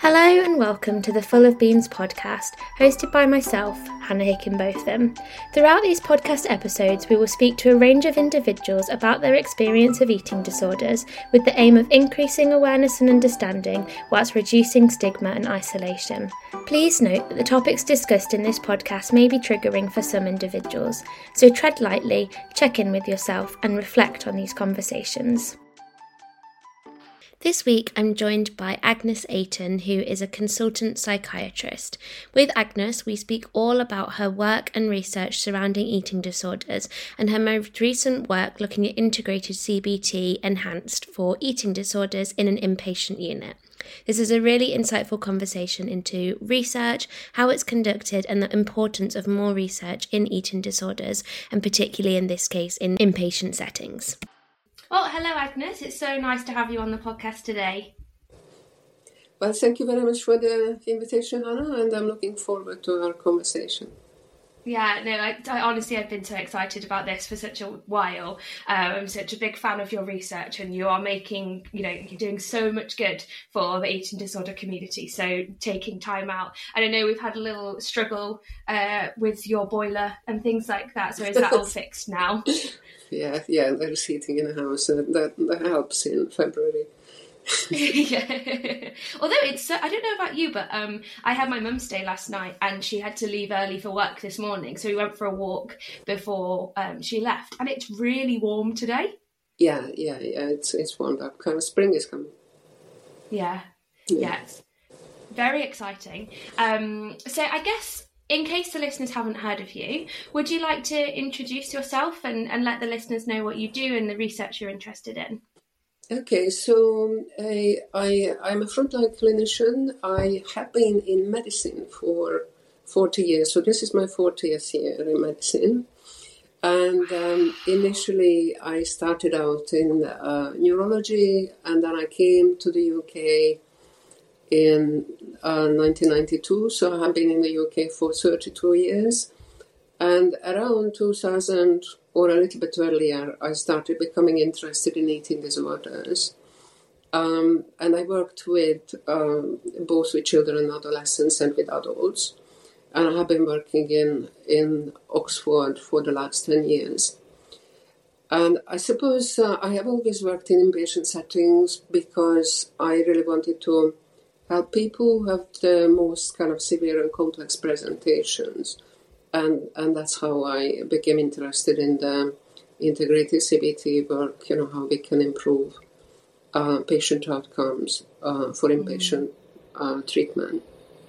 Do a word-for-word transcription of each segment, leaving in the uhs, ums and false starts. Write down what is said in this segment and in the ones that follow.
Hello and welcome to the Full of Beans podcast, hosted by myself, Hannah Hickenbotham. Throughout these podcast episodes, we will speak to a range of individuals about their experience of eating disorders, with the aim of increasing awareness and understanding, whilst reducing stigma and isolation. Please note that the topics discussed in this podcast may be triggering for some individuals, so tread lightly, check in with yourself, and reflect on these conversations. This week I'm joined by Agnes Ayton, who is a consultant psychiatrist. With Agnes, we speak all about her work and research surrounding eating disorders and her most recent work looking at integrated C B T enhanced for eating disorders in an inpatient unit. This is a really insightful conversation into research, how it's conducted, and the importance of more research in eating disorders, and particularly in this case in inpatient settings. Well, hello Agnes, it's so nice to have you on the podcast today. Well, thank you very much for the invitation, Hannah, and I'm looking forward to our conversation. Yeah, no, I, I honestly I've been so excited about this for such a while. Um, I'm such a big fan of your research, and you are making, you know, you're doing so much good for the eating disorder community. So taking time out, and I know we've had a little struggle uh, with your boiler and things like that. So is that all fixed now? Yeah, yeah, there's heating in the house. Uh, that, that helps in February. Yeah. Although it's, I don't know about you, but um, I had my mum's day last night and she had to leave early for work this morning. So we went for a walk before um, she left, and it's really warm today. Yeah, yeah, yeah, it's it's warmed up. Kind of spring is coming. Yeah, yeah, yeah, it's very exciting. Um, so I guess, in case the listeners haven't heard of you, would you like to introduce yourself and, and let the listeners know what you do and the research you're interested in? Okay, so I, I, I'm a frontline clinician. I have been in medicine for forty years, so this is my fortieth year in medicine. And um, initially I started out in uh, neurology, and then I came to the U K in uh, nineteen ninety-two, so I have been in the U K for thirty-two years. And around two thousand, or a little bit earlier, I started becoming interested in eating disorders. Um, and I worked with um, both with children and adolescents and with adults. And I have been working in, in Oxford for the last ten years. And I suppose uh, I have always worked in inpatient settings because I really wanted to help people who have the most kind of severe and complex presentations. And and that's how I became interested in the integrated C B T work, you know, how we can improve uh, patient outcomes uh, for inpatient uh, treatment.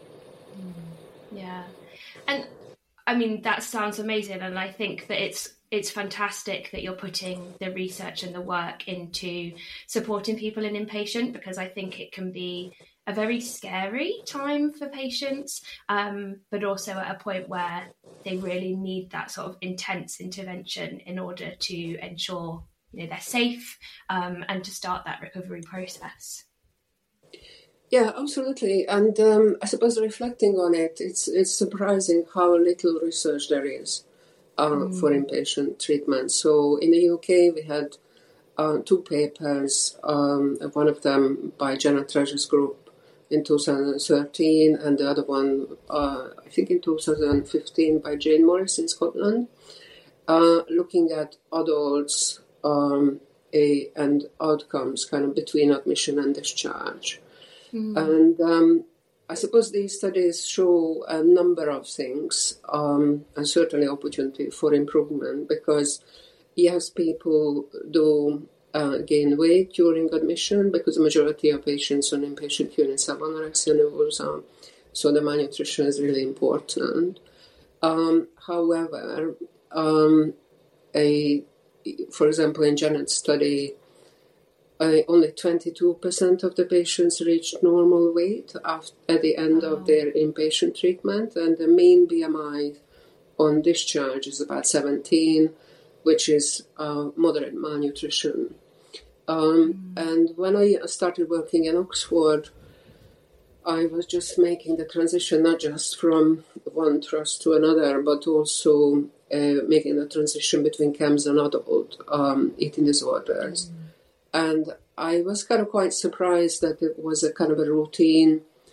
Yeah. And I mean, that sounds amazing. And I think that it's it's fantastic that you're putting the research and the work into supporting people in inpatient, because I think it can be a very scary time for patients, um, but also at a point where they really need that sort of intense intervention in order to ensure, you know, they're safe um, and to start that recovery process. Yeah, absolutely. And um, I suppose reflecting on it, it's it's surprising how little research there is uh, mm. for inpatient treatment. So in the U K, we had uh, two papers, um, one of them by Jenna Treasure's group in two thousand thirteen, and the other one, uh, I think in two thousand fifteen, by Jane Morris in Scotland, uh, looking at adults um, a, and outcomes kind of between admission and discharge. Mm. And um, I suppose these studies show a number of things, um, and certainly opportunity for improvement, because yes, people do Uh, gain weight during admission, because the majority of patients on inpatient units have anorexia nervosa, so the malnutrition is really important. Um, however, um, a, for example, in Janet's study, uh, only twenty-two percent of the patients reached normal weight after, at the end oh. of their inpatient treatment, and the mean B M I on discharge is about seventeen, which is uh, moderate malnutrition. Um, mm. And when I started working in Oxford, I was just making the transition not just from one trust to another, but also uh, making the transition between C A M S and adult um, eating disorders. Mm. And I was kind of quite surprised that it was a kind of a routine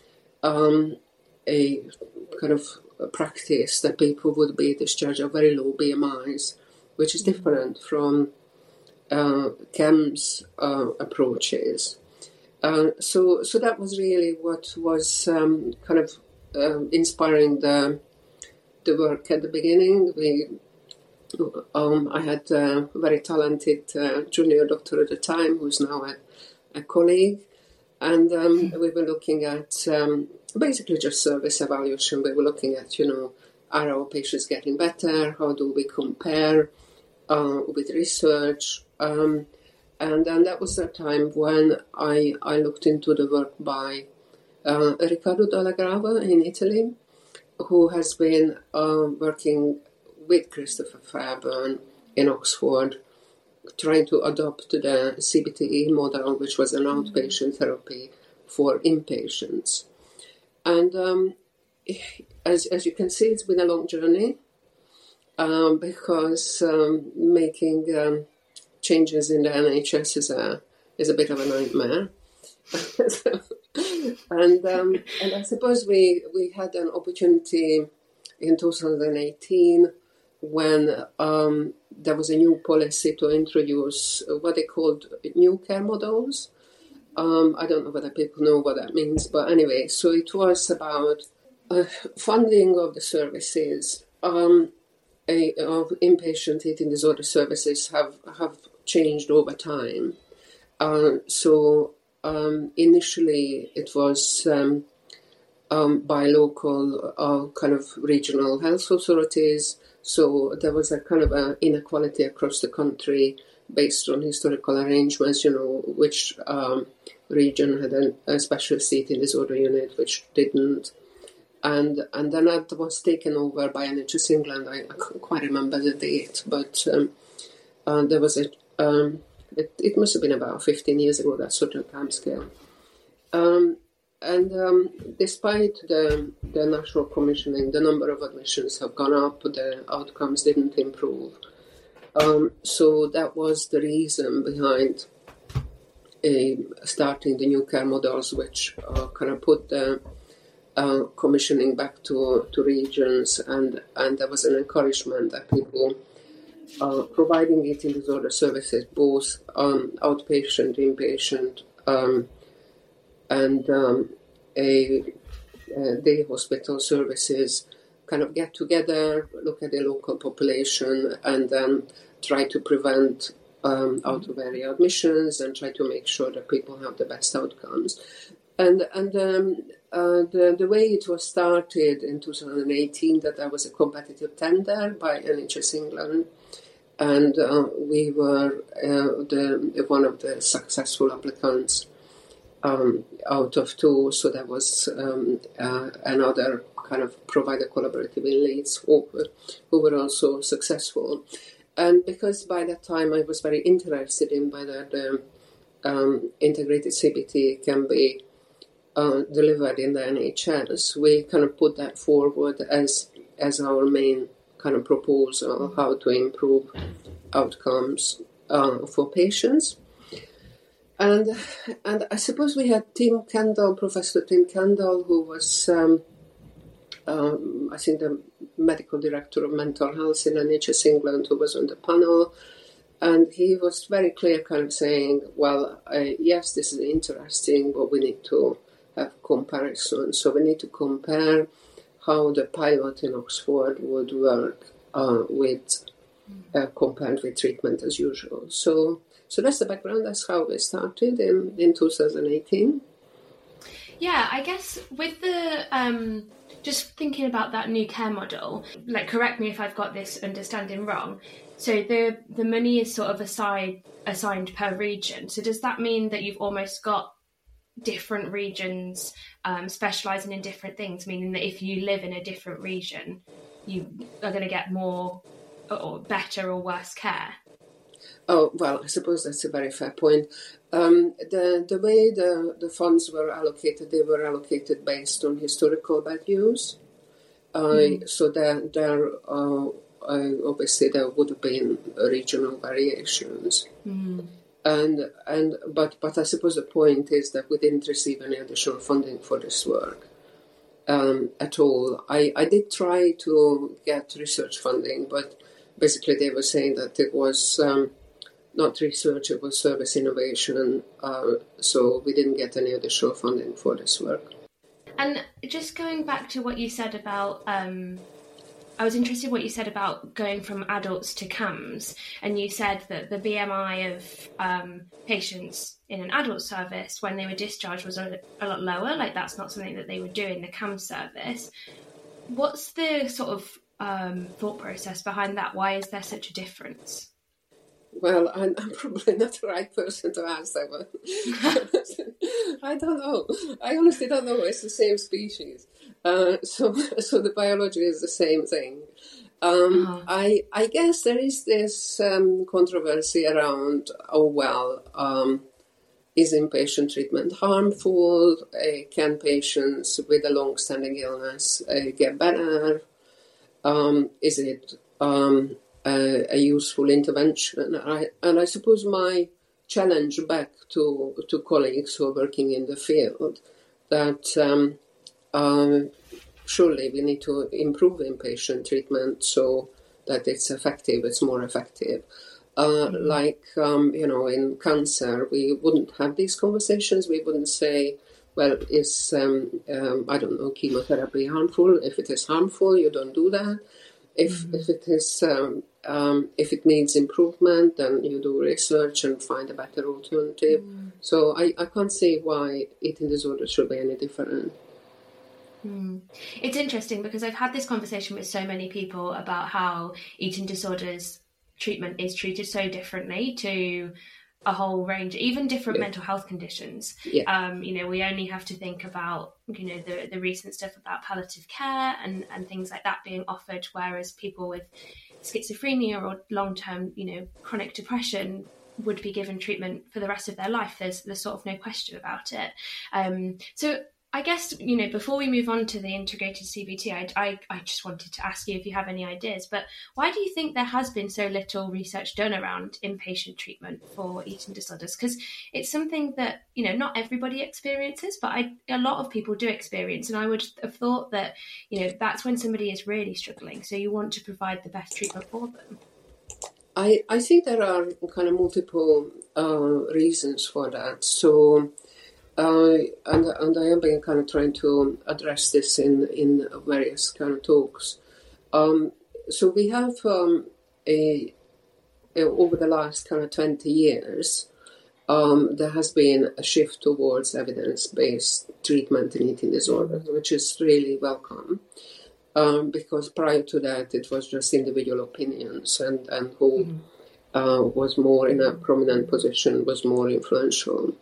um, a kind of a practice that people would be discharged of very low B M Is, which is different from uh, C E M's uh, approaches. Uh, so, so that was really what was um, kind of um, inspiring the the work at the beginning. We, um, I had a very talented uh, junior doctor at the time, who's now a, a colleague, and um, we were looking at um, basically just service evaluation. We were looking at, you know, are our patients getting better? How do we compare uh, with research? Um, and then that was the time when I, I looked into the work by uh, Riccardo Dalla Grava in Italy, who has been uh, working with Christopher Fairbairn in Oxford, trying to adopt the C B T E model, which was an outpatient therapy for inpatients. And um, as, as you can see, it's been a long journey um, because um, making um, changes in the N H S is a, is a bit of a nightmare. so, and um, and I suppose we, we had an opportunity in two thousand eighteen when um, there was a new policy to introduce what they called new care models. Um, I don't know whether people know what that means, but anyway, so it was about uh, funding of the services. Um, a, of inpatient eating disorder services have, have changed over time. Uh, so um, initially it was um, um, by local uh, kind of regional health authorities. So there was a kind of an inequality across the country based on historical arrangements, you know, which um, region had a, a specialist eating disorder unit, which didn't. And and then that was taken over by N H S England. I, I can't quite remember the date, but um, uh, there was a, um, it, it must have been about fifteen years ago, that sort of time scale. Um, and um, despite the, the national commissioning, the number of admissions have gone up, the outcomes didn't improve. Um, so that was the reason behind uh, starting the new care models, which uh, kind of put the uh, commissioning back to, to regions, and, and there was an encouragement that people uh, providing eating disorder services, both um, outpatient, inpatient, um, and um, a, a day hospital services, kind of get together, look at the local population, and then try to prevent um, out-of-area admissions and try to make sure that people have the best outcomes. And and um, uh, the, the way it was started in two thousand eighteen, that there was a competitive tender by N H S England, and uh, we were uh, the one of the successful applicants um, out of two. So there was um, uh, another kind of provider collaborative in Leeds who, who were also successful. And because by that time I was very interested in whether the um, integrated C B T can be uh, delivered in the N H S, we kind of put that forward as as our main kind of proposal, how to improve outcomes uh, for patients. And and I suppose we had Tim Kendall, Professor Tim Kendall, who was um, Um, I think the medical director of mental health in N H S England, who was on the panel, and he was very clear, kind of saying, well, uh, yes, this is interesting, but we need to have comparison. So we need to compare how the pilot in Oxford would work uh, with uh, compared with treatment as usual. So so that's the background. That's how we started in, in two thousand eighteen. Yeah, I guess with the... Um... Just thinking about that new care model, like, correct me if I've got this understanding wrong. So the the money is sort of assigned assigned per region. So does that mean that you've almost got different regions um, specialising in different things, meaning that if you live in a different region, you are going to get more or better or worse care? Oh, well, I suppose that's a very fair point. Um, the the way the, the funds were allocated, they were allocated based on historical values. Uh, mm. So there, there uh, uh, obviously there would have been regional variations. Mm. And and but but I suppose the point is that we didn't receive any additional funding for this work. um, at all. I, I did try to get research funding, but basically they were saying that it was um, not research, it was service innovation, uh, so we didn't get any additional funding for this work. And just going back to what you said about, um, I was interested in what you said about going from adults to C A M S, and you said that the B M I of um, patients in an adult service when they were discharged was a, a lot lower, like that's not something that they would do in the C A M S service. What's the sort of um, thought process behind that? Why is there such a difference? Well, I'm, I'm probably not the right person to ask that one. I don't know. I honestly don't know. It's the same species. Uh, so so the biology is the same thing. Um, uh-huh. I I guess there is this um, controversy around, oh, well, um, is inpatient treatment harmful? Uh, can patients with a long-standing illness uh, get better? Um, is it... Um, Uh, a useful intervention? I, and I suppose my challenge back to, to colleagues who are working in the field that um, um, surely we need to improve inpatient treatment so that it's effective, it's more effective. Uh, mm-hmm. Like, um, you know, in cancer, we wouldn't have these conversations. We wouldn't say, well, is, um, um, I don't know, chemotherapy harmful? If it is harmful, you don't do that. If mm-hmm. if it is um, um, if it needs improvement, then you do research and find a better alternative. Mm. So I, I can't see why eating disorders should be any different. Mm. It's interesting because I've had this conversation with so many people about how eating disorders treatment is treated so differently to a whole range, even different yeah. mental health conditions. Yeah. Um, you know, we only have to think about, you know, the, the recent stuff about palliative care and, and things like that being offered, whereas people with schizophrenia or long-term, you know, chronic depression would be given treatment for the rest of their life. There's, there's sort of no question about it. Um, so I guess, you know, before we move on to the integrated C B T, I, I, I just wanted to ask you if you have any ideas, but why do you think there has been so little research done around inpatient treatment for eating disorders? Because it's something that, you know, not everybody experiences, but I, a lot of people do experience. And I would have thought that, you know, that's when somebody is really struggling. So you want to provide the best treatment for them. I, I think there are kind of multiple uh, reasons for that. So... Uh, and, and I have been kind of trying to address this in, in various kind of talks. Um, so we have um, a, a over the last kind of twenty years, um, there has been a shift towards evidence-based treatment in eating disorders, which is really welcome. Um, because prior to that, it was just individual opinions, and, and who mm-hmm. uh, was more in a prominent position was more influential.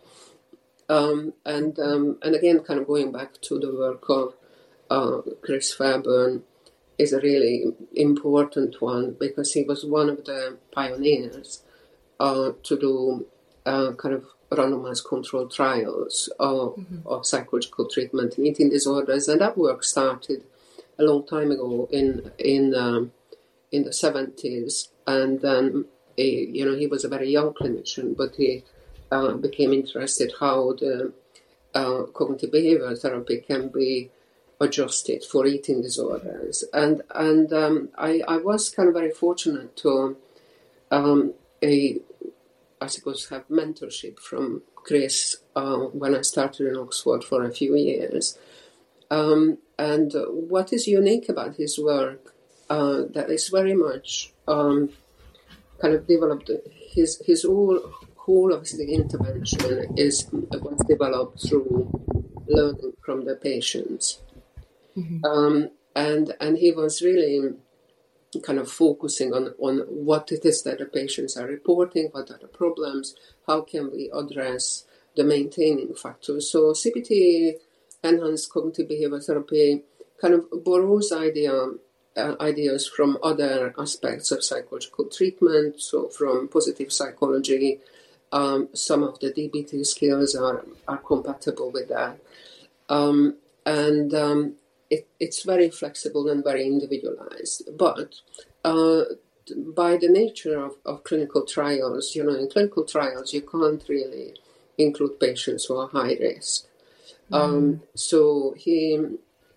Um, and um, and again, kind of going back to the work of uh, Chris Fairburn is a really important one because he was one of the pioneers uh, to do uh, kind of randomized controlled trials of, mm-hmm. of psychological treatment in eating disorders, and that work started a long time ago in in um, in the seventies, and then he, you know he was a very young clinician, but he. Uh, became interested how the uh, cognitive behavioral therapy can be adjusted for eating disorders. And and um, I, I was kind of very fortunate to, um, a, I suppose, have mentorship from Chris uh, when I started in Oxford for a few years. Um, and what is unique about his work uh, that is very much um, kind of developed, his, his whole... whole of the intervention is was developed through learning from the patients. Mm-hmm. Um, and and he was really kind of focusing on, on what it is that the patients are reporting, what are the problems, how can we address the maintaining factors. So C B T, enhanced cognitive behavioral therapy, kind of borrows idea, uh, ideas from other aspects of psychological treatment, so from positive psychology. Um, some of the D B T skills are, are compatible with that. Um, and um, it, it's very flexible and very individualized. But uh, by the nature of, of clinical trials, you know, in clinical trials, you can't really include patients who are high risk. Mm. Um, so he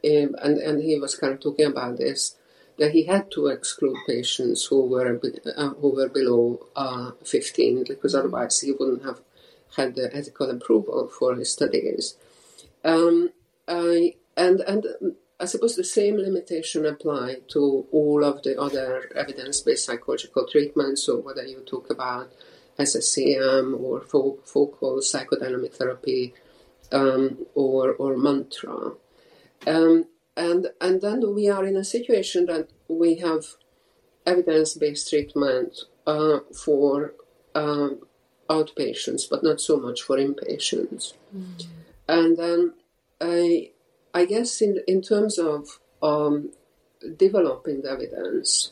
um, and, and he was kind of talking about this, that he had to exclude patients who were uh, who were below uh, fifteen, because otherwise he wouldn't have had the ethical approval for his studies. Um, I, and and I suppose the same limitation apply to all of the other evidence-based psychological treatments. So whether you talk about S S C M or fo- focal psychodynamic therapy um, or or mantra, um, and and then we are in a situation that we have evidence-based treatment uh, for um, outpatients, but not so much for inpatients. Mm. And then I, I guess in in terms of um, developing the evidence,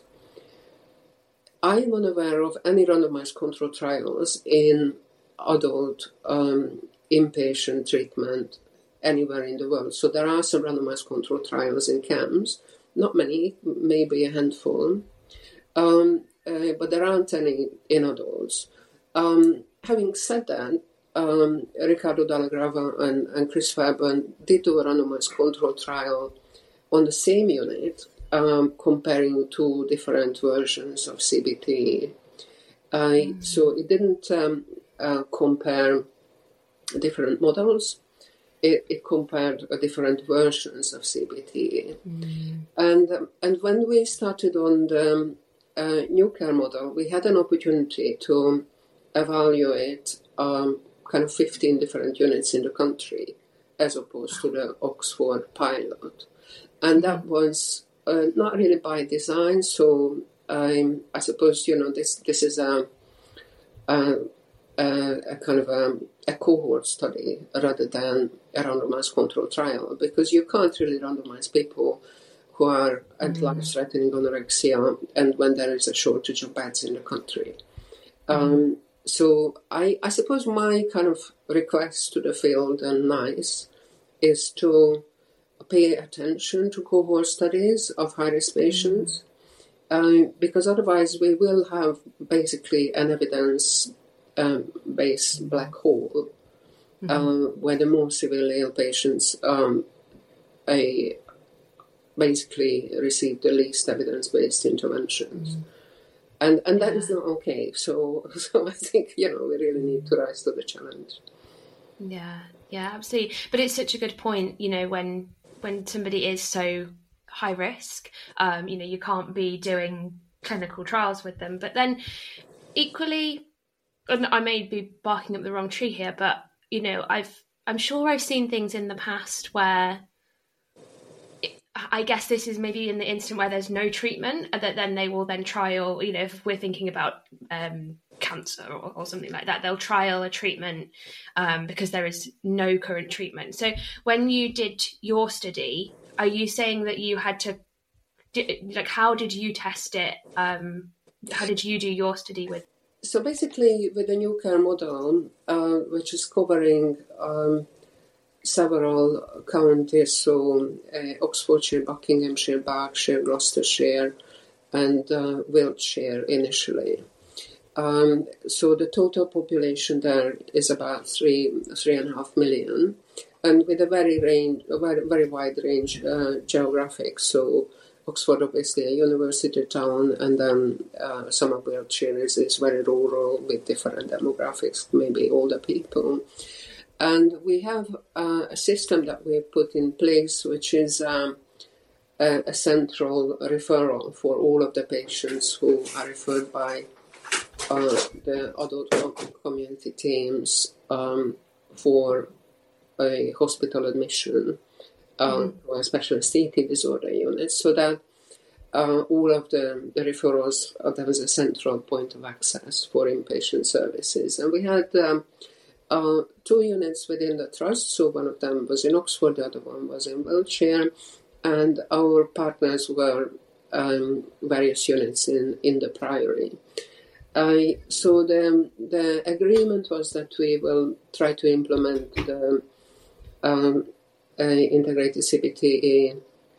I am unaware of any randomized control trials in adult um, inpatient treatment anywhere in the world. So there are some randomized control trials in C A M S, not many, maybe a handful, um, uh, but there aren't any in adults. Um, having said that, um, Ricardo Dalla Grava and, and Chris Fairburn did do a randomized control trial on the same unit, um, comparing two different versions of C B T. Uh, mm-hmm. So it didn't um, uh, compare different models. It, it compared uh, different versions of C B T. Mm-hmm. And, um, and when we started on the uh, new care model, we had an opportunity to evaluate um, kind of fifteen different units in the country, as opposed to the Oxford pilot. And that was uh, not really by design. So um, I suppose, you know, this this is a, a, a kind of a, a cohort study rather than a randomized control trial, because you can't really randomize people who are at mm. life-threatening anorexia and when there is a shortage of beds in the country. Mm. Um, so I, I suppose my kind of request to the field and NICE is to pay attention to cohort studies of high-risk patients, mm. uh, because otherwise we will have basically an evidence-based um, black hole, mm-hmm. uh, where the more severely ill patients um, a, basically receive the least evidence-based interventions. Mm. And and that yeah. is not okay. So so I think, you know, we really need to rise to the challenge. Yeah, yeah, absolutely. But it's such a good point, you know, when when somebody is so high risk, um, you know, you can't be doing clinical trials with them. But then equally, and I may be barking up the wrong tree here, but, you know, I've I'm sure I've seen things in the past where I guess this is maybe in the instant where there's no treatment, and that then they will then trial, you know, if we're thinking about um, cancer or, or something like that, they'll trial a treatment um, because there is no current treatment. So when you did your study, are you saying that you had to, like, how did you test it? Um, how did you do your study with? So basically with the new care model, uh, which is covering um, several counties, so uh, Oxfordshire, Buckinghamshire, Berkshire, Gloucestershire, and uh, Wiltshire initially. Um, so the total population there is about three, three and a half million, and with a very range, a very, very wide range uh, geographic. So Oxford, obviously, a university town, and then uh, some of Wiltshire is, is very rural with different demographics, maybe older people. And we have uh, a system that we put in place, which is um, a, a central referral for all of the patients who are referred by uh, the adult community teams um, for a hospital admission uh, mm-hmm. or a specialist eating disorder unit, so that uh, all of the, the referrals, uh, there was a central point of access for inpatient services. And we had um, Uh, two units within the trust, so one of them was in Oxford, the other one was in Wiltshire, and our partners were um, various units in, in the Priory. Uh, so the, the agreement was that we will try to implement the um, uh, integrated C B T A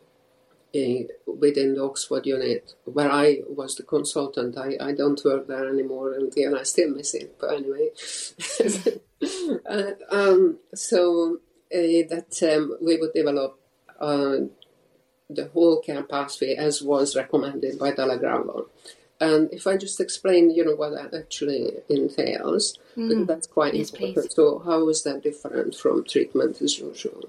uh, within the Oxford unit, where I was the consultant. I, I don't work there anymore, and, and I still miss it, but anyway. uh, um, so uh, that um, we would develop uh, the whole care pathway as was recommended by Dalla Gravo. And if I just explain, you know, what that actually entails, mm. because that's quite yes, important. Please. So how is that different from treatment as usual?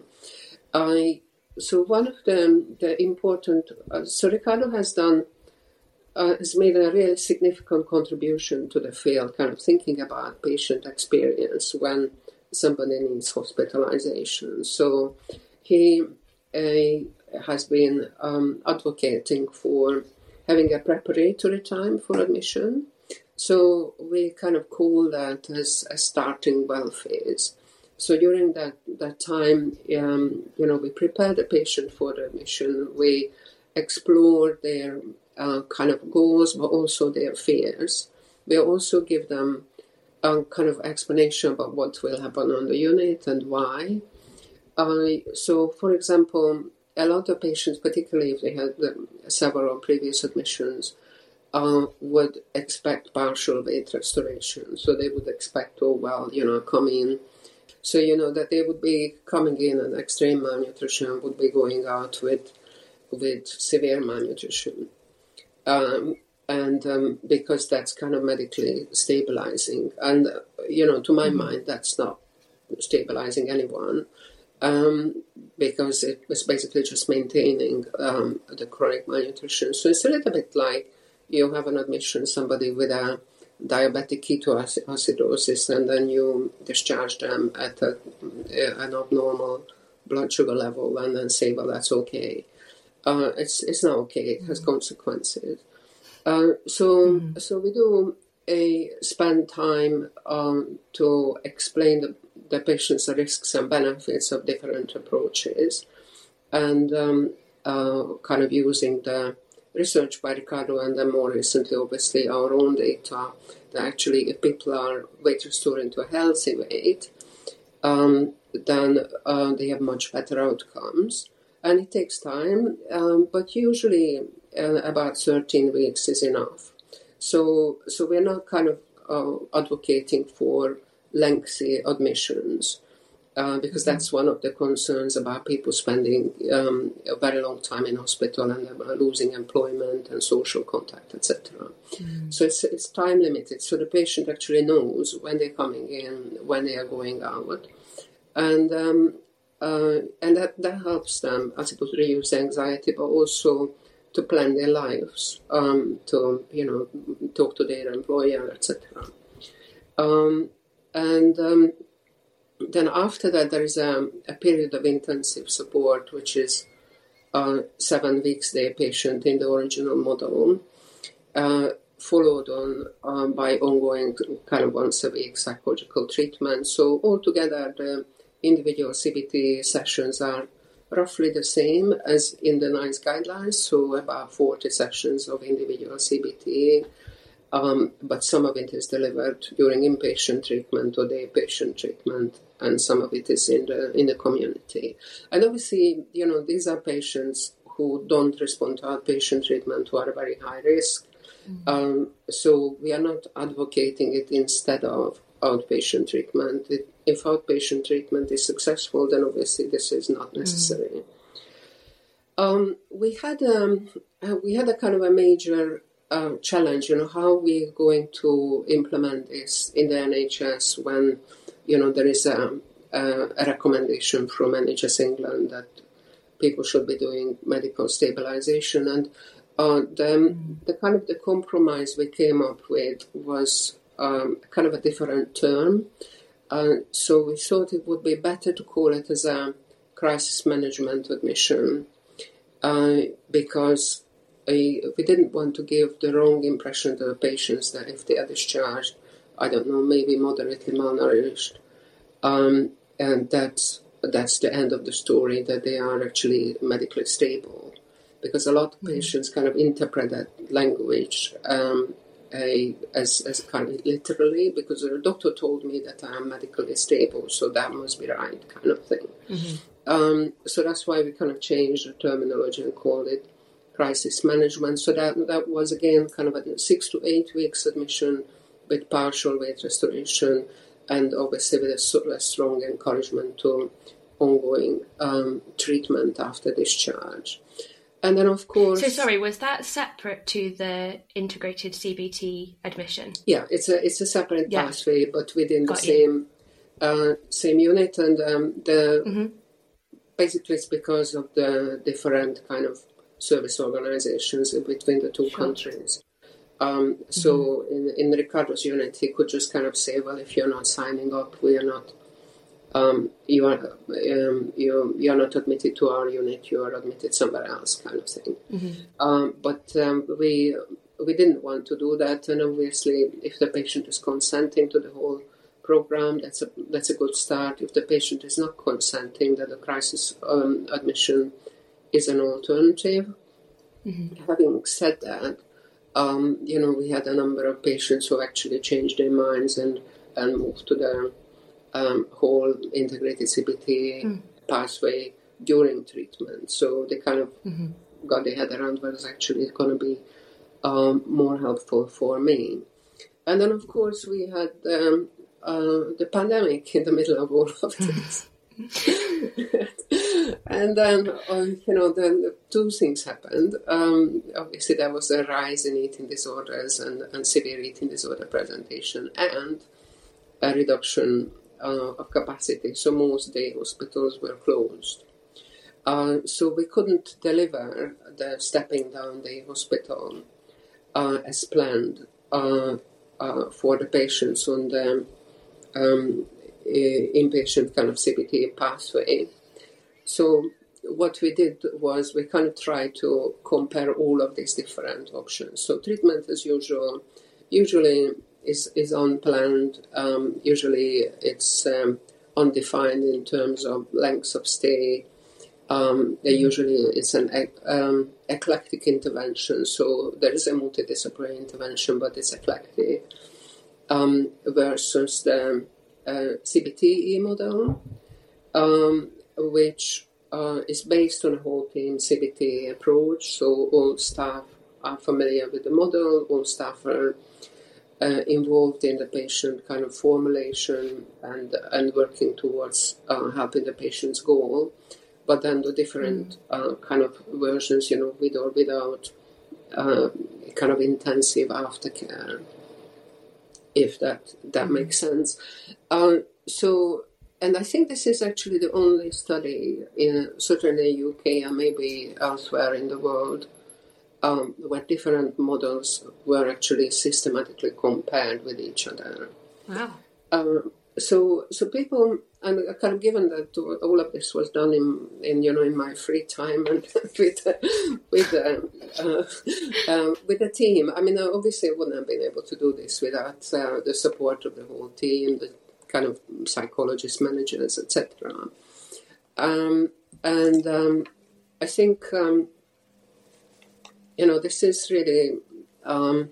I so one of the, the important, uh, so Riccardo has done, uh, has made a really significant contribution to the field, kind of thinking about patient experience when somebody needs hospitalization. So he uh, has been um, advocating for having a preparatory time for admission. So we kind of call that as a starting well phase. So during that, that time, um, you know, we prepare the patient for the admission. We explore their uh, kind of goals, but also their fears. We also give them a kind of explanation about what will happen on the unit and why. Uh, so, for example, a lot of patients, particularly if they had um, several previous admissions, uh, would expect partial weight restoration. So they would expect, oh, well, you know, come in. So, you know, that they would be coming in and extreme malnutrition, would be going out with with severe malnutrition. Um, and um, because that's kind of medically stabilizing. And, uh, you know, to my mm-hmm. mind, that's not stabilizing anyone. Um, because it was basically just maintaining um, the chronic malnutrition. So it's a little bit like you have an admission, somebody with a diabetic ketoacidosis, and then you discharge them at a, an abnormal blood sugar level and then say, well, that's okay. Uh, it's it's not okay. It has mm-hmm. consequences. Uh, so mm-hmm. so we do a spend time um, to explain the the patient's risks and benefits of different approaches, and um, uh, kind of using the research by Riccardo and then more recently, obviously, our own data that actually if people are weight restoring to a healthy weight, um, then uh, they have much better outcomes. And it takes time, um, but usually uh, about thirteen weeks is enough. So, so we're not kind of uh, advocating for lengthy admissions, uh, because mm-hmm. that's one of the concerns about people spending um, a very long time in hospital and uh, losing employment and social contact, et cetera. Mm-hmm. So it's it's time limited. So the patient actually knows when they're coming in, when they are going out, and um, uh, and that, that helps them, I suppose, reduce anxiety, but also to plan their lives, um, to you know talk to their employer, et cetera. Um, And um, then after that, there is a, a period of intensive support, which is uh, seven weeks day patient in the original model, uh, followed on um, by ongoing kind of once a week psychological treatment. So altogether, the individual C B T sessions are roughly the same as in the NICE guidelines, so about forty sessions of individual C B T. Um, but some of it is delivered during inpatient treatment or day patient treatment, and some of it is in the in the community. And obviously, you know, these are patients who don't respond to outpatient treatment, who are very high risk. Mm-hmm. Um, so we are not advocating it instead of outpatient treatment. It, if outpatient treatment is successful, then obviously this is not necessary. Mm-hmm. Um, we had um, we had a kind of a major Uh, challenge, you know, how we're going to implement this in the N H S when, you know, there is a, a, a recommendation from N H S England that people should be doing medical stabilization. And uh, the, the kind of the compromise we came up with was um, kind of a different term. Uh, so we thought it would be better to call it as a crisis management admission, uh, because we didn't want to give the wrong impression to the patients that if they are discharged, I don't know, maybe moderately malnourished, um, and that's, that's the end of the story, that they are actually medically stable. Because a lot of patients kind of interpret that language um, a, as, as kind of literally, because the doctor told me that I am medically stable, so that must be right, kind of thing. Mm-hmm. Um, so that's why we kind of changed the terminology and called it crisis management. So that that was again kind of a six to eight weeks admission with partial weight restoration, and obviously with a, a strong encouragement to ongoing um, treatment after discharge. And then, of course... So, sorry, was that separate to the integrated C B T admission? Yeah, it's a it's a separate yeah. pathway, but within Got the you. same uh, same unit. And um, the mm-hmm. basically it's because of the different kind of service organizations between the two sure. countries. Um, so mm-hmm. in, in Ricardo's unit, he could just kind of say, well, if you're not signing up, we are not... Um, you are um, you you are not admitted to our unit. You are admitted somewhere else, kind of thing. Mm-hmm. Um, but um, we we didn't want to do that, and obviously, if the patient is consenting to the whole program, that's a that's a good start. If the patient is not consenting, then the crisis um, admission is an alternative. Mm-hmm. Having said that, um, you know, we had a number of patients who actually changed their minds and and moved to the Um, whole integrated C B T mm. pathway during treatment. So they kind of mm-hmm. got their head around what is actually going to be um, more helpful for me. And then, of course, we had um, uh, the pandemic in the middle of all of this. And then, uh, you know, then the two things happened. Um, obviously, there was a rise in eating disorders and, and severe eating disorder presentation, and a reduction Uh, of capacity, so most day hospitals were closed. Uh, so we couldn't deliver the stepping down day hospital uh, as planned uh, uh, for the patients on the um, inpatient kind of C B T pathway. So what we did was we kind of tried to compare all of these different options. So treatment as usual, usually is is unplanned. Um, usually it's um, undefined in terms of lengths of stay. Um, there usually is an um, eclectic intervention, so there is a multidisciplinary intervention, but it's eclectic, um, versus the uh, C B T E model, um, which uh, is based on a whole team C B T approach. So all staff are familiar with the model, all staff are Uh, involved in the patient kind of formulation and and working towards uh, helping the patient's goal, but then the different mm. uh, kind of versions, you know, with or without uh, kind of intensive aftercare, if that that mm. makes sense. Uh, so, and I think this is actually the only study in certainly U K and maybe elsewhere in the world Um, where different models were actually systematically compared with each other. Wow. Uh, so, so people, and kind of given that all of this was done in, in you know, in my free time and with uh, with uh, uh, uh, with the team. I mean, obviously, I wouldn't have been able to do this without uh, the support of the whole team, the kind of psychologists, managers, et cetera. Um, and um, I think. Um, You know, this is really um,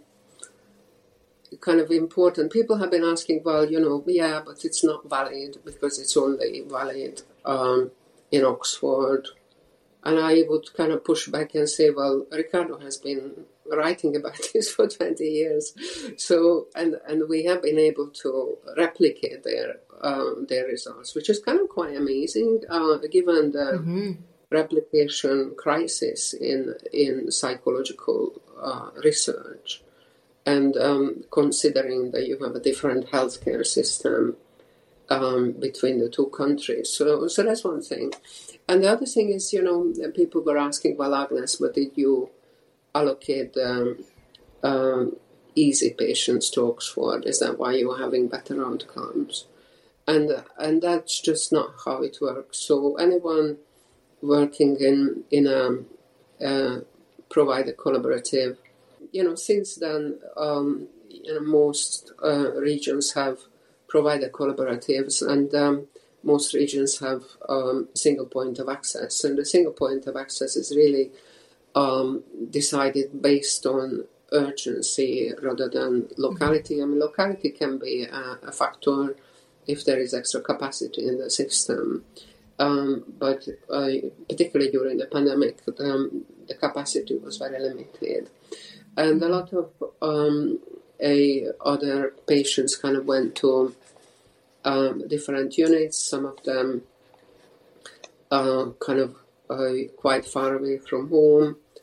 kind of important. People have been asking, well, you know, yeah, but it's not valid because it's only valid um, in Oxford. And I would kind of push back and say, well, Ricardo has been writing about this for twenty years. So, and, and we have been able to replicate their, uh, their results, which is kind of quite amazing, uh, given the... Mm-hmm. replication crisis in in psychological uh, research, and um, considering that you have a different healthcare system um, between the two countries. So, so that's one thing. And the other thing is, you know, people were asking, well, Agnes, but did you allocate um, um, easy patients to Oxford? Is that why you're having better outcomes? And and that's just not how it works. So anyone working in in a uh, provider collaborative, you know, since then, um, you know, most uh, regions have provider collaboratives, and um, most regions have um, single point of access, and the single point of access is really um, decided based on urgency rather than locality. I mean, locality can be a, a factor if there is extra capacity in the system. Um, but uh, particularly during the pandemic, um, the capacity was very limited. And a lot of um, a, other patients kind of went to um, different units, some of them uh, kind of uh, quite far away from home.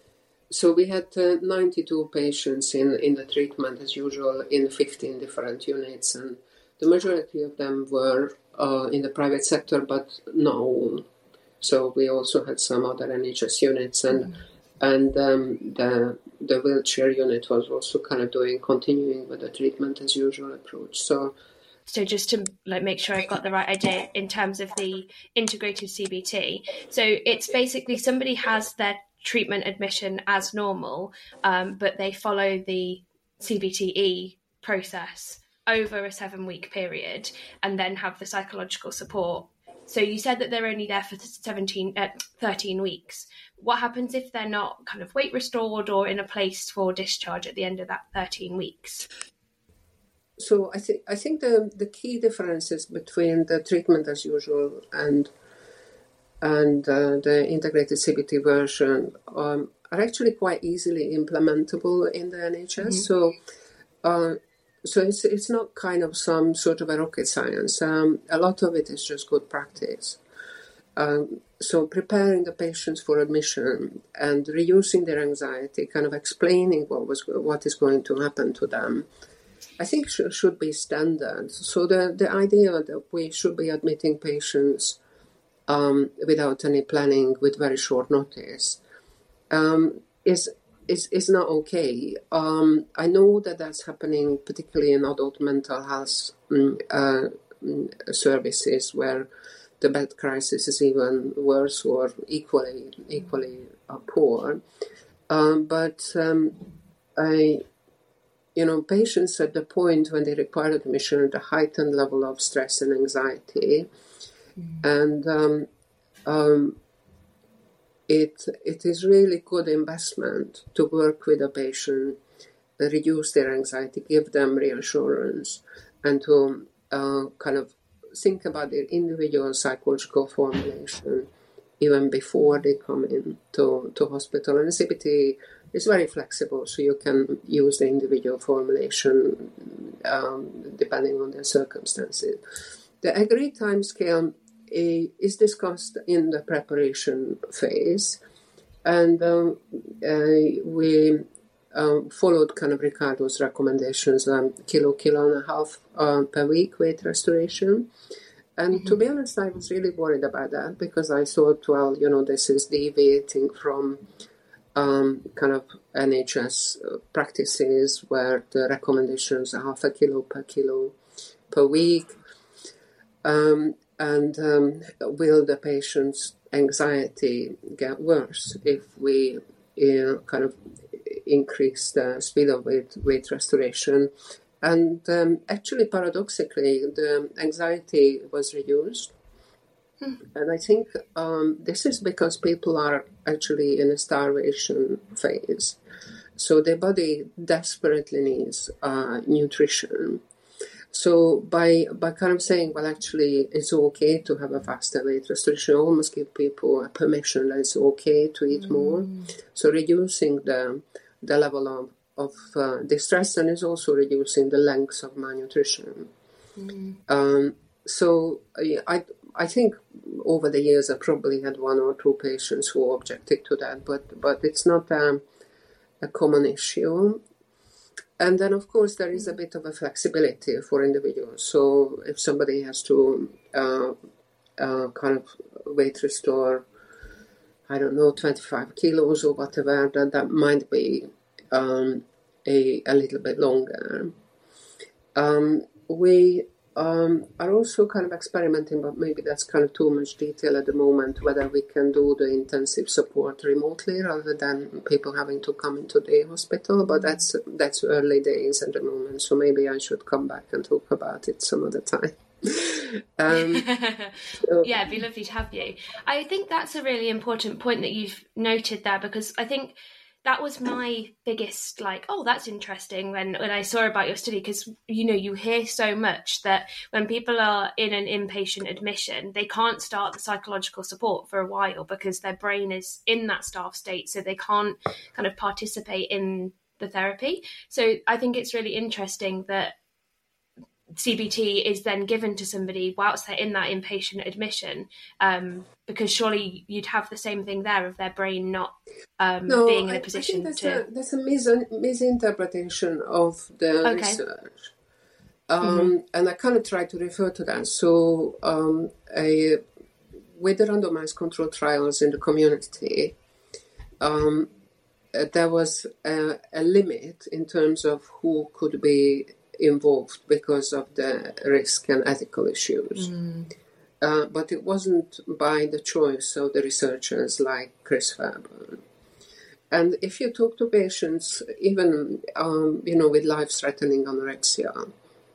so we had uh, ninety-two patients in, in the treatment as usual in fifteen different units, and the majority of them were uh, in the private sector, but not all. So we also had some other N H S units, and mm. and um, the the wheelchair unit was also kind of doing continuing with the treatment as usual approach. So. So just to like make sure I've got the right idea in terms of the integrated C B T. So it's basically somebody has their treatment admission as normal, um, but they follow the C B T E process over a seven week period and then have the psychological support. So you said that they're only there for seventeen, uh, thirteen weeks. What happens if they're not kind of weight restored or in a place for discharge at the end of that thirteen weeks? So I think I think the the key differences between the treatment as usual and and uh, the integrated C B T version um, are actually quite easily implementable in the N H S. Mm-hmm. So uh, so it's it's not kind of some sort of a rocket science. Um, a lot of it is just good practice. Um, so preparing the patients for admission and reducing their anxiety, kind of explaining what was what is going to happen to them, I think sh- should be standard. So the, the idea that we should be admitting patients um, without any planning with very short notice um, is, is is not okay. Um, I know that that's happening particularly in adult mental health um, uh, services where the bed crisis is even worse or equally equally uh, poor. Um, but um, I... You know, patients at the point when they require admission at a heightened level of stress and anxiety, mm. and um, um, it it is really good investment to work with a patient, reduce their anxiety, give them reassurance, and to uh, kind of think about their individual psychological formulation even before they come in to, to hospital. And the C B T is very flexible, so you can use the individual formulation um, depending on their circumstances. The agreed timescale is discussed in the preparation phase, and um, uh, we um, followed kind of Ricardo's recommendations, um, kilo, kilo and a half uh, per week weight restoration. And mm-hmm. to be honest, I was really worried about that because I thought, well, you know, this is deviating from um, kind of N H S practices where the recommendations are half a kilo per kilo per week. Um, and um, will the patient's anxiety get worse if we you know, kind of increase the speed of weight, weight restoration? And um, actually, paradoxically, the anxiety was reduced. Mm. And I think um, this is because people are actually in a starvation phase. So their body desperately needs uh, nutrition. So by by kind of saying, well, actually, it's okay to have a faster weight restoration, almost give people a permission that it's okay to eat mm. more. So reducing the the level of of uh, distress, and is also reducing the length of malnutrition. Mm. Um, so I I think over the years I probably had one or two patients who objected to that, but but it's not a, a common issue. And then of course there is a bit of a flexibility for individuals. So if somebody has to uh, uh, kind of weight restore, I don't know, twenty-five kilos or whatever, that that might be Um, a, a little bit longer. Um, we um, are also kind of experimenting, but maybe that's kind of too much detail at the moment, whether we can do the intensive support remotely rather than people having to come into the hospital. But that's that's early days at the moment, so maybe I should come back and talk about it some other time. um, so. Yeah, it'd be lovely to have you. I think that's a really important point that you've noted there, because I think that was my biggest, like, oh, that's interesting when, when I saw about your study, because, you know, you hear so much that when people are in an inpatient admission, they can't start the psychological support for a while because their brain is in that starved state, so they can't kind of participate in the therapy. So I think it's really interesting that C B T is then given to somebody whilst they're in that inpatient admission, um, because surely you'd have the same thing there of their brain not um, no, being in a I, position I think that's to... A, that's a mis- misinterpretation of the Okay. research. Um, mm-hmm. And I kind of try to refer to that. So um, a, with the randomized control trials in the community, um, there was a, a limit in terms of who could be involved because of the risk and ethical issues. Mm. Uh, but it wasn't by the choice of the researchers like Chris Fairburn. And if you talk to patients, even um, you know, with life-threatening anorexia,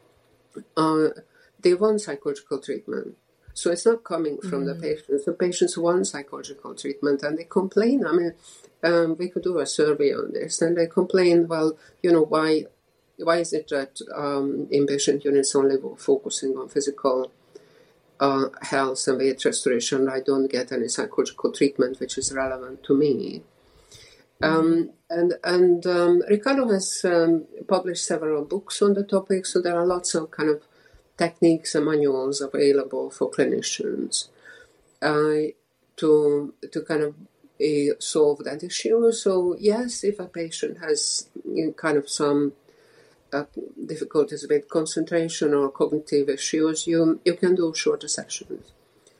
uh, they want psychological treatment. So it's not coming from mm. the patients. The patients want psychological treatment, and they complain. I mean, um, we could do a survey on this, and they complain, well, you know, why why is it that um, inpatient units only focusing on physical uh, health and weight restoration? I don't get any psychological treatment which is relevant to me. Mm. Um, and and um, Ricardo has um, published several books on the topic, so there are lots of kind of techniques and manuals available for clinicians uh, to to kind of uh, solve that issue. So yes, if a patient has you know, kind of some uh, difficulties with concentration or cognitive issues, you you can do shorter sessions.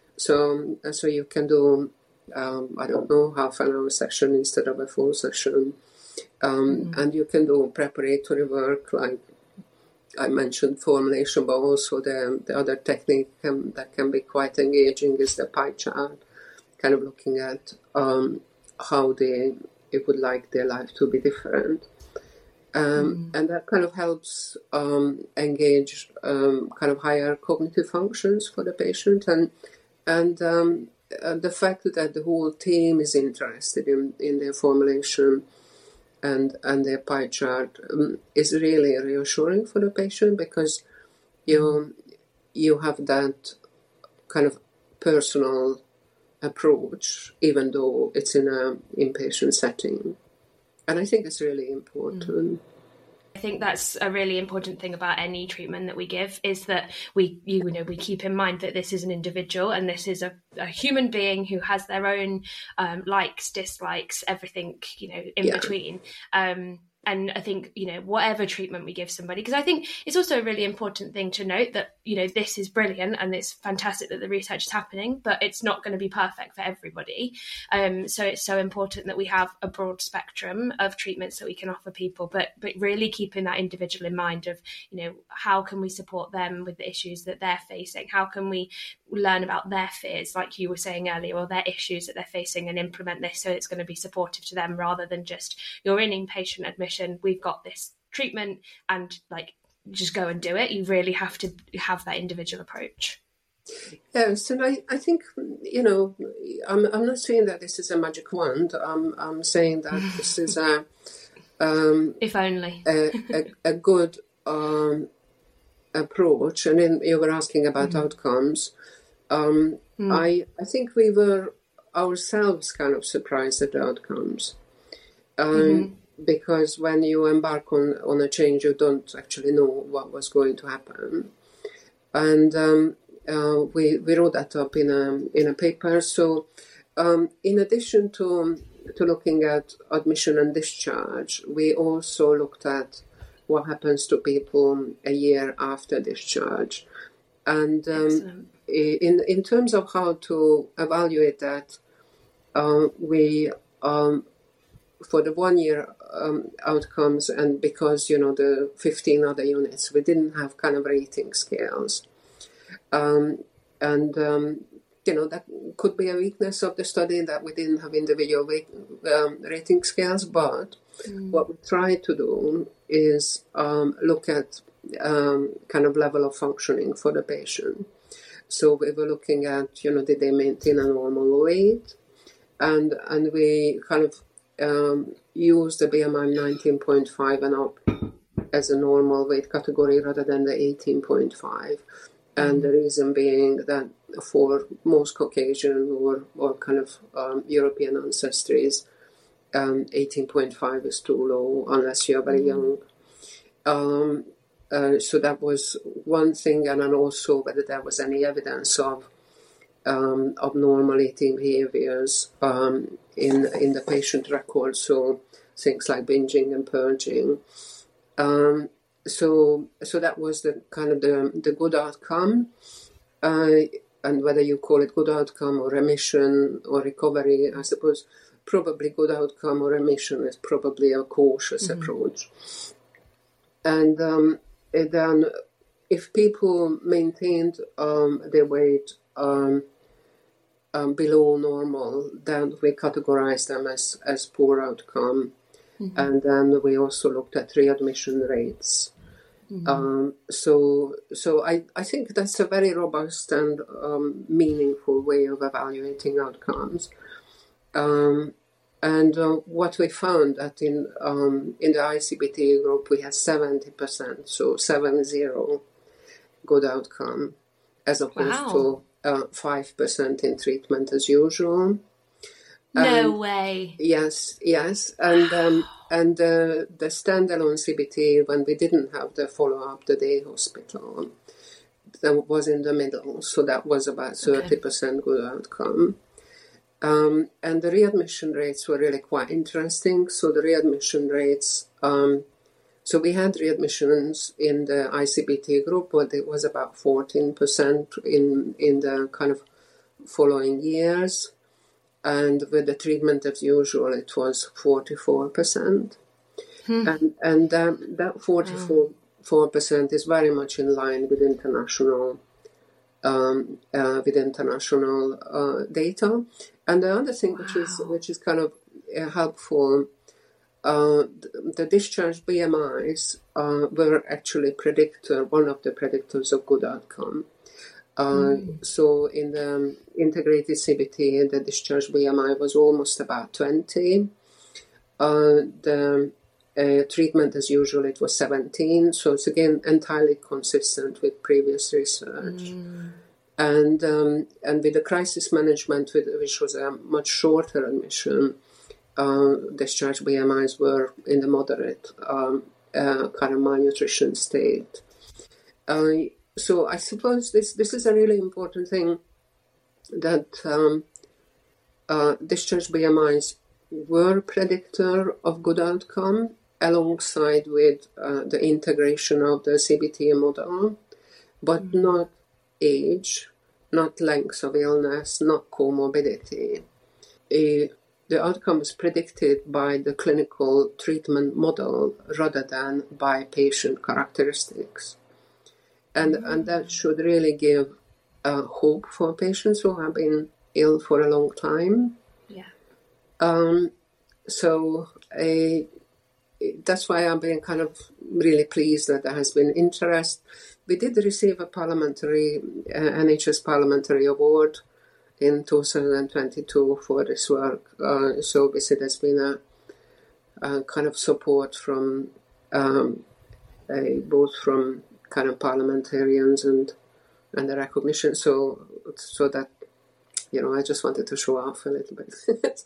So uh, so you can do um, I don't know half an hour session instead of a full session, um, mm-hmm. and you can do preparatory work like I mentioned formulation, but also the, the other technique can, that can be quite engaging is the pie chart, kind of looking at um, how they, they would like their life to be different. Um, mm. And that kind of helps um, engage um, kind of higher cognitive functions for the patient. And and um, uh, the fact that the whole team is interested in, in their formulation and and their pie chart um, is really reassuring for the patient, because you you have that kind of personal approach, even though it's in an inpatient setting. And I think it's really important. I think that's a really important thing about any treatment that we give, is that we, you know, we keep in mind that this is an individual and this is a, a human being who has their own um, likes, dislikes, everything, you know, in yeah. between. Um, And I think, you know, whatever treatment we give somebody, because I think it's also a really important thing to note that, you know, this is brilliant and it's fantastic that the research is happening, but it's not going to be perfect for everybody. Um, so it's so important that we have a broad spectrum of treatments that we can offer people, but but really keeping that individual in mind of, you know, how can we support them with the issues that they're facing? How can we learn about their fears, like you were saying earlier, or their issues that they're facing, and implement this so it's going to be supportive to them, rather than just you're in inpatient admission, we've got this treatment and like just go and do it. You really have to have that individual approach. Yes, and I, I think, you know, I'm I'm not saying that this is a magic wand. I'm I'm saying that this is a um, if only a, a, a good um, approach. And then you were asking about mm-hmm. outcomes. Um, mm. I I think we were ourselves kind of surprised at the outcomes, um, mm-hmm. because when you embark on, on a change, you don't actually know what was going to happen, and um, uh, we we wrote that up in a in a paper. So, um, in addition to to looking at admission and discharge, we also looked at what happens to people a year after discharge, and. Um, In in terms of how to evaluate that, uh, we um, for the one year um, outcomes, and because you know the fifteen other units, we didn't have kind of rating scales, um, and um, you know that could be a weakness of the study that we didn't have individual weight, um, rating scales. But mm. what we tried to do is um, look at um, kind of level of functioning for the patient. So we were looking at, you know, did they maintain a normal weight? And and we kind of um, used the B M I nineteen point five and up as a normal weight category rather than the eighteen point five. And the reason being that for most Caucasian or, or kind of um, European ancestries, um, eighteen point five is too low unless you're very young. Um, uh, so that was one thing, and then also whether there was any evidence of um, abnormal eating behaviors um, in in the patient record. So things like binging and purging. Um, so so that was the kind of the the good outcome, uh, and whether you call it good outcome or remission or recovery, I suppose probably good outcome or remission is probably a cautious mm-hmm. approach. And um, and then if people maintained um, their weight um, um, below normal, then we categorize them as, as poor outcome. Mm-hmm. And then we also looked at readmission rates. Mm-hmm. Um, so so I, I think that's a very robust and um, meaningful way of evaluating outcomes. Um, and uh, what we found that in um, in the I C B T group we had seventy percent, so seven zero good outcome, as opposed wow. to uh, five percent in treatment as usual. No and, way. Yes, yes, and um, and uh, the standalone C B T, when we didn't have the follow up, the day hospital, that was in the middle, so that was about thirty percent good outcome. Um, and the readmission rates were really quite interesting. So the readmission rates, um, so we had readmissions in the I C B T group, but it was about fourteen percent in in the kind of following years. And with the treatment as usual, it was forty-four percent. Hmm. And, and um, that forty-four percent is very much in line with international um, uh, with international uh, data. And the other thing, wow. which is which is kind of uh, helpful, uh, the, the discharge B M Is uh, were actually predictor, one of the predictors of good outcome. Uh, mm. So in the integrated C B T, the discharge B M I was almost about twenty. Uh, the uh, treatment as usual, it was seventeen. So it's again entirely consistent with previous research. Mm. And um, and with the crisis management, which was a much shorter admission, uh, discharge B M Is were in the moderate um, uh, kind of malnutrition state. Uh, so I suppose this, this is a really important thing, that um, uh, discharge B M Is were predictor of good outcome alongside with uh, the integration of the C B T model, but mm-hmm. not age, not length of illness, not comorbidity. Uh, the outcome is predicted by the clinical treatment model rather than by patient characteristics. And, mm-hmm. and that should really give uh, hope for patients who have been ill for a long time. Yeah. Um, so uh, that's why I've been kind of really pleased that there has been interest. We did receive a parliamentary, uh, N H S parliamentary award in two thousand twenty-two for this work. Uh, so obviously there's been a, a kind of support from um, a, both from kind of parliamentarians and and the recognition. So so that, you know, I just wanted to show off a little bit.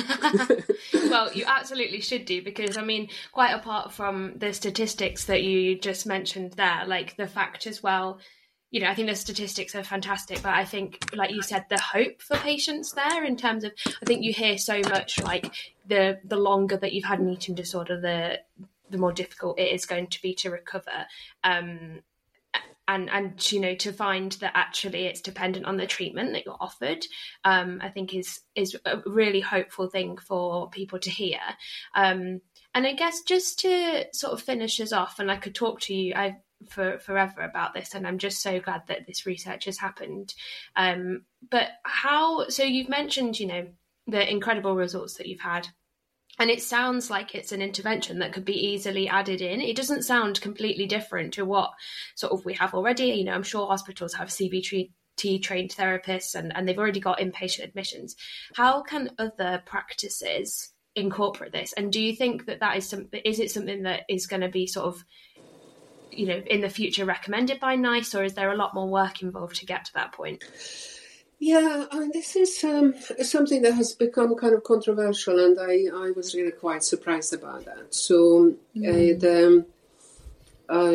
Well, you absolutely should do, because, I mean, quite apart from the statistics that you just mentioned there, like the fact as well, you know, I think the statistics are fantastic, but I think, like you said, the hope for patients there in terms of, I think you hear so much, like, the the longer that you've had an eating disorder, the the more difficult it is going to be to recover. Um And, and you know, to find that actually it's dependent on the treatment that you're offered, um, I think is is a really hopeful thing for people to hear. Um, and I guess just to sort of finish us off, and I could talk to you I, for forever about this, and I'm just so glad that this research has happened. Um, but how, so you've mentioned, you know, the incredible results that you've had. And it sounds like it's an intervention that could be easily added in. It doesn't sound completely different to what sort of we have already. You know, I'm sure hospitals have C B T trained therapists and, and they've already got inpatient admissions. How can other practices incorporate this? And do you think that that is something, is it something that is going to be sort of, you know, in the future recommended by NICE, or is there a lot more work involved to get to that point? Yeah, and this is um, something that has become kind of controversial, and I, I was really quite surprised about that. So, mm. uh, the, I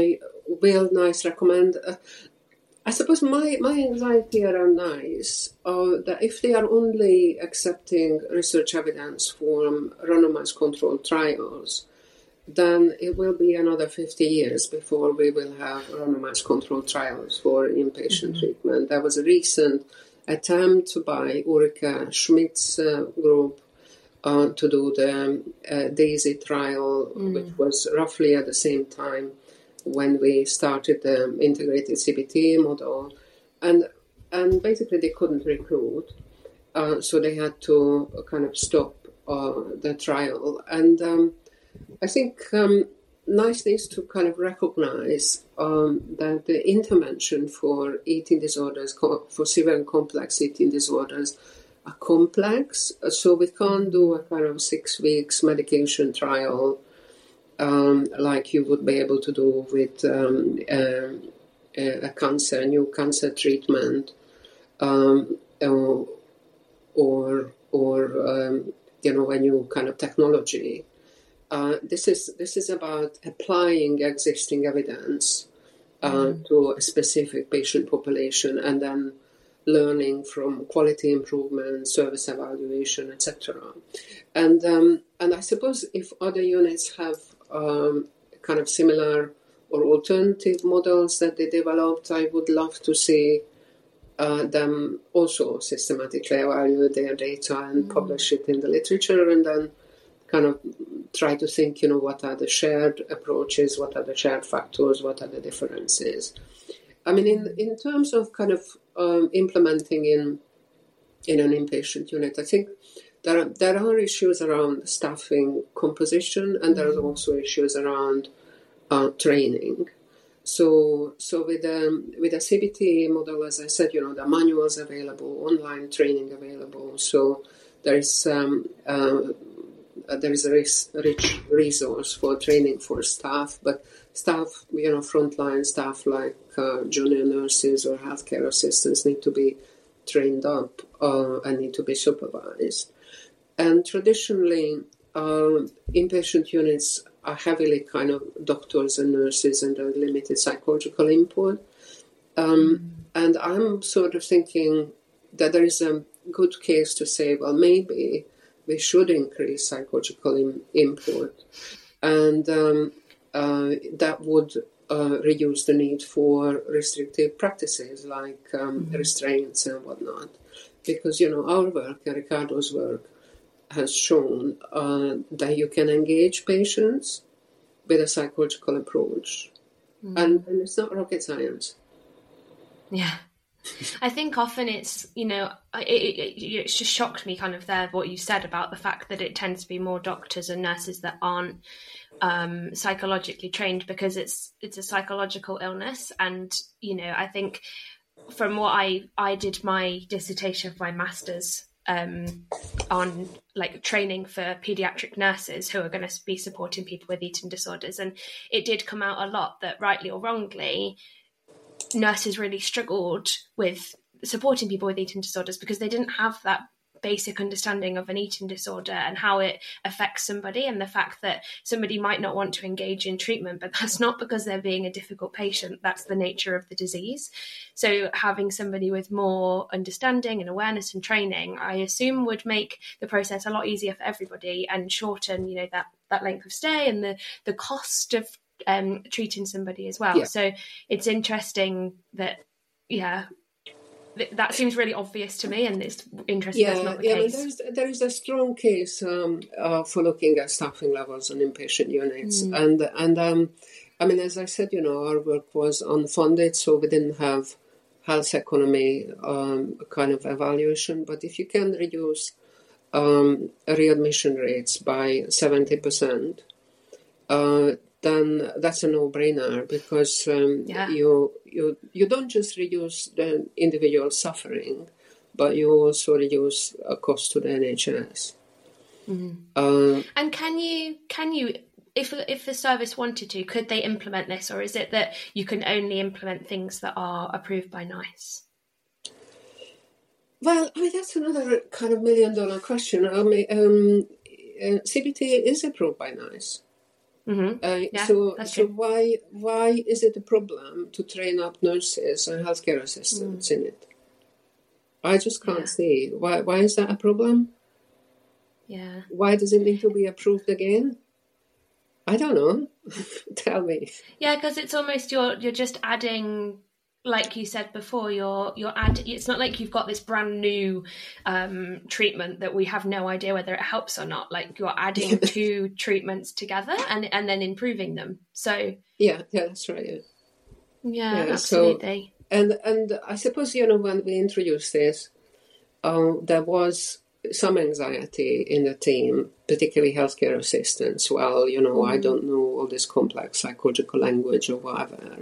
will NICE recommend? Uh, I suppose my, my anxiety around NICE, uh, that if they are only accepting research evidence from randomized controlled trials, then it will be another fifty years before we will have randomized controlled trials for inpatient mm-hmm. treatment. There was a recent attempt by Ulrike Schmidt's uh, group uh, to do the uh, DAISY trial, mm. which was roughly at the same time when we started the integrated C B T model. And, and basically they couldn't recruit, uh, so they had to kind of stop uh, the trial. And um, I think um, NICE needs to kind of recognize um, that the intervention for eating disorders, for severe and complex eating disorders, are complex. So we can't do a kind of six weeks medication trial um, like you would be able to do with um, a, a cancer, a new cancer treatment, um, or or, or um, you know, a new kind of technology. Uh, this is this is about applying existing evidence uh, mm. to a specific patient population and then learning from quality improvement, service evaluation, et cetera. And um, and I suppose if other units have um, kind of similar or alternative models that they developed, I would love to see uh, them also systematically evaluate their data and mm. publish it in the literature, and then kind of try to think, you know, what are the shared approaches, what are the shared factors, what are the differences. I mean, in, in terms of kind of um, implementing in in an inpatient unit, I think there are, there are issues around staffing composition, and there are also issues around uh, training. So, so with um, with a C B T model, as I said, you know, the manuals available, online training available. So there is um, uh, there is a rich resource for training for staff, but staff, you know, frontline staff like uh, junior nurses or healthcare assistants need to be trained up uh, and need to be supervised. And traditionally, uh, inpatient units are heavily kind of doctors and nurses and a limited psychological input. Um, mm. And I'm sort of thinking that there is a good case to say, well, maybe we should increase psychological in, input, and um, uh, that would uh, reduce the need for restrictive practices like um, mm-hmm. restraints and whatnot. Because, you know, our work and Ricardo's work has shown uh, that you can engage patients with a psychological approach, mm-hmm. and, and it's not rocket science. Yeah. I think often it's, you know, it, it, it's just shocked me kind of there what you said about the fact that it tends to be more doctors and nurses that aren't um, psychologically trained, because it's it's a psychological illness. And, you know, I think from what I, I did my dissertation for my master's um, on like training for paediatric nurses who are going to be supporting people with eating disorders. And it did come out a lot that, rightly or wrongly, nurses really struggled with supporting people with eating disorders because they didn't have that basic understanding of an eating disorder and how it affects somebody, and the fact that somebody might not want to engage in treatment, but that's not because they're being a difficult patient, that's the nature of the disease. So having somebody with more understanding and awareness and training, I assume, would make the process a lot easier for everybody and shorten, you know, that that length of stay and the the cost of Um, treating somebody as well. Yeah. So it's interesting that, yeah, th- that seems really obvious to me, and it's interesting yeah, that's not the yeah, case. There's, there is a strong case um, uh, for looking at staffing levels on inpatient units. Mm. And, and um, I mean, as I said, you know, our work was unfunded, so we didn't have health economy um, kind of evaluation. But if you can reduce um, readmission rates by seventy percent, uh, then that's a no-brainer, because um, yeah. you you you don't just reduce the individual suffering, but you also reduce a cost to the N H S. Mm-hmm. Uh, and can you can you if if the service wanted to, could they implement this, or is it that you can only implement things that are approved by NICE? Well, I mean, that's another kind of million-dollar question. I mean, um, uh, C B T is approved by NICE. Mm-hmm. Uh, yeah, so, that's so true. why why is it a problem to train up nurses and healthcare assistants mm. in it? I just can't yeah. see why. Why is that a problem? Yeah. Why does it need to be approved again? I don't know. Tell me. Yeah, because it's almost you're you're just adding, like you said before, you're you're add. It's not like you've got this brand new um, treatment that we have no idea whether it helps or not. Like you're adding two treatments together and and then improving them. So yeah, yeah, that's right. Yeah, yeah, yeah absolutely. So, and and I suppose you know when we introduced this, um, there was some anxiety in the team, particularly healthcare assistants. Well, you know, mm. I don't know all this complex psychological language or whatever.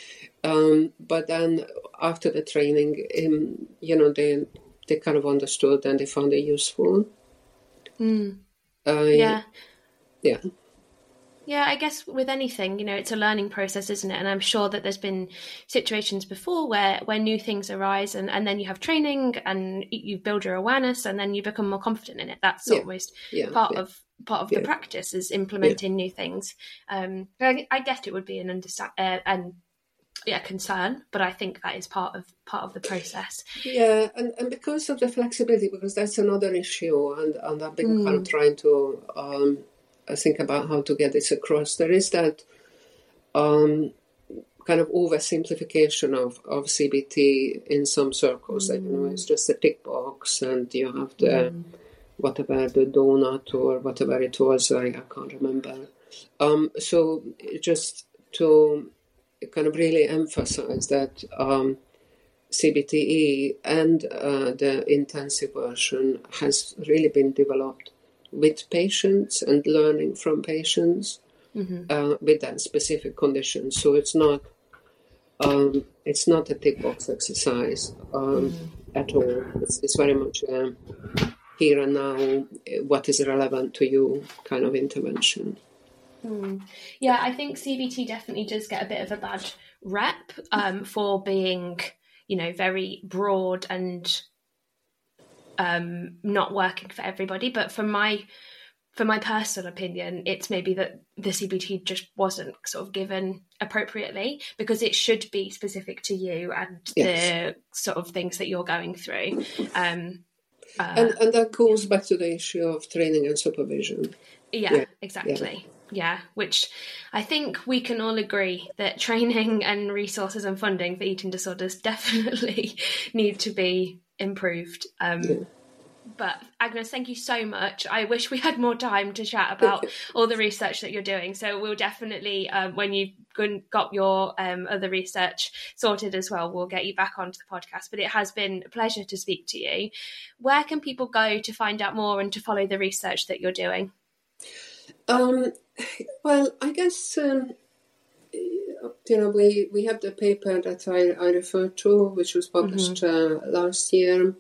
Um, but then after the training, um, you know, they they kind of understood and they found it useful. Mm. Uh, yeah. Yeah. Yeah, I guess with anything, you know, it's a learning process, isn't it? And I'm sure that there's been situations before where, where new things arise and, and then you have training and you build your awareness and then you become more confident in it. That's yeah. almost yeah. part yeah. of part of yeah. the practice is implementing yeah. new things. Um, I, I guess it would be an understand uh, and yeah concern, but I think that is part of part of the process. Yeah, and, and because of the flexibility, because that's another issue, and, and I've been mm. kind of trying to. Um, I think about how to get this across. There is that um, kind of oversimplification of, of C B T in some circles. Mm. That, you know, it's just a tick box, and you have the mm. whatever the donut or whatever it was. I, I can't remember. Um, so just to kind of really emphasize that um, C B T E and uh, the intensive version has really been developed with patients and learning from patients mm-hmm. uh, with that specific condition. So it's not um, it's not a tick box exercise um, mm-hmm. at all. It's, it's very much a here and now, what is relevant to you kind of intervention. Mm. Yeah, I think C B T definitely does get a bit of a bad rep um, for being, you know, very broad and um not working for everybody, but from my for my personal opinion, it's maybe that the C B T just wasn't sort of given appropriately, because it should be specific to you and yes. the sort of things that you're going through. Um, uh, and, and that goes back to the issue of training and supervision. Yeah, yeah. exactly. Yeah. yeah, which I think we can all agree that training and resources and funding for eating disorders definitely need to be improved. Um, yeah. But Agnes, thank you so much. I wish we had more time to chat about all the research that you're doing. So we'll definitely, um, when you've got your um, other research sorted as well, we'll get you back onto the podcast. But it has been a pleasure to speak to you. Where can people go to find out more and to follow the research that you're doing? Um, well, I guess, um, you know, we, we have the paper that I, I referred to, which was published mm-hmm. uh, last year.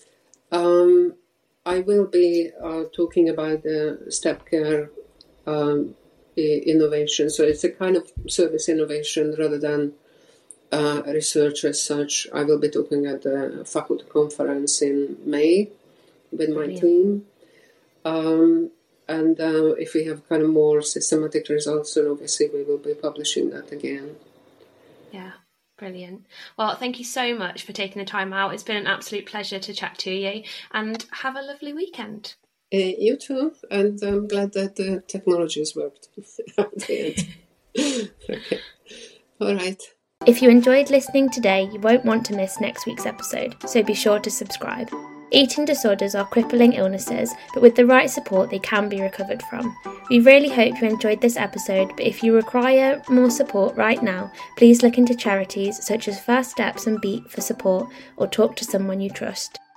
Um, I will be uh, talking about the step care um, innovation. So it's a kind of service innovation rather than uh, research as such. I will be talking at the faculty conference in May with my yeah. team. Um, and uh, if we have kind of more systematic results, then obviously we will be publishing that again. Yeah. Brilliant. Well, thank you so much for taking the time out. It's been an absolute pleasure to chat to you, and have a lovely weekend. Uh, you too, and I'm glad that the technology has worked at the end. Okay. All right. If you enjoyed listening today, you won't want to miss next week's episode, so be sure to subscribe. Eating disorders are crippling illnesses, but with the right support they can be recovered from. We really hope you enjoyed this episode, but if you require more support right now, please look into charities such as First Steps and Beat for support, or talk to someone you trust.